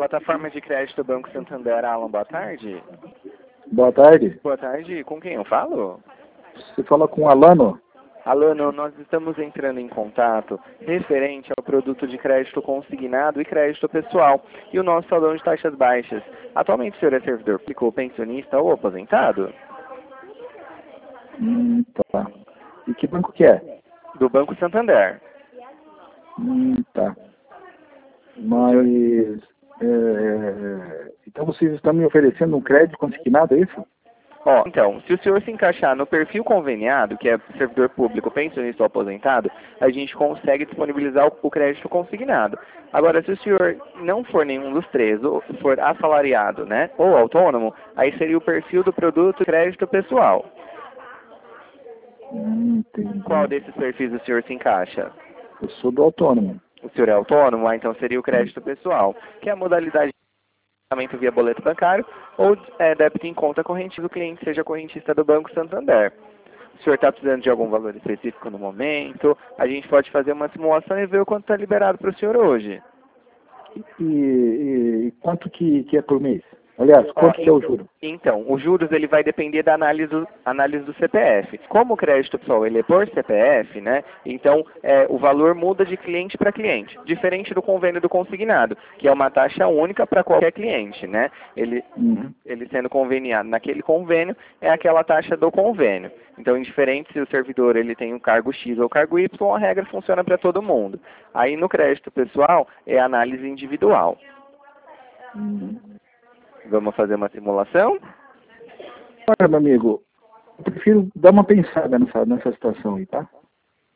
Plataforma de crédito Banco Santander, Alan, boa tarde. Boa tarde. Boa tarde, com quem eu falo? Você fala com o Alano? Alano, nós estamos entrando em contato referente ao produto de crédito consignado e crédito pessoal e o nosso salão de taxas baixas. Atualmente o senhor é servidor público, pensionista ou aposentado? Tá. E que banco que é? Do Banco Santander. Tá. Mas, então vocês estão me oferecendo um crédito consignado, é isso? Ó, então, se o senhor se encaixar no perfil conveniado, que é servidor público, pensionista ou aposentado, a gente consegue disponibilizar o crédito consignado. Agora, se o senhor não for nenhum dos três, ou for assalariado, né, ou autônomo, aí seria o perfil do produto crédito pessoal. Entendi. Qual desses perfis o senhor se encaixa? Eu sou do autônomo. O senhor é autônomo? Ah, então seria o crédito pessoal, que é a modalidade pagamento via boleto bancário ou débito em conta corrente do cliente, seja correntista do Banco Santander. O senhor está precisando de algum valor específico no momento, a gente pode fazer uma simulação e ver o quanto está liberado para o senhor hoje. E quanto que é por mês? Aliás, quanto que é o juro? Então, os juros ele vai depender da análise do CPF. Como o crédito pessoal ele é por CPF, né? Então, o valor muda de cliente para cliente, diferente do convênio do consignado, que é uma taxa única para qualquer cliente, né? Ele sendo conveniado naquele convênio, é aquela taxa do convênio. Então, indiferente se o servidor ele tem um cargo X ou cargo Y, a regra funciona para todo mundo. Aí, no crédito pessoal, é análise individual. Vamos fazer uma simulação? Olha, meu amigo, eu prefiro dar uma pensada nessa situação aí, tá?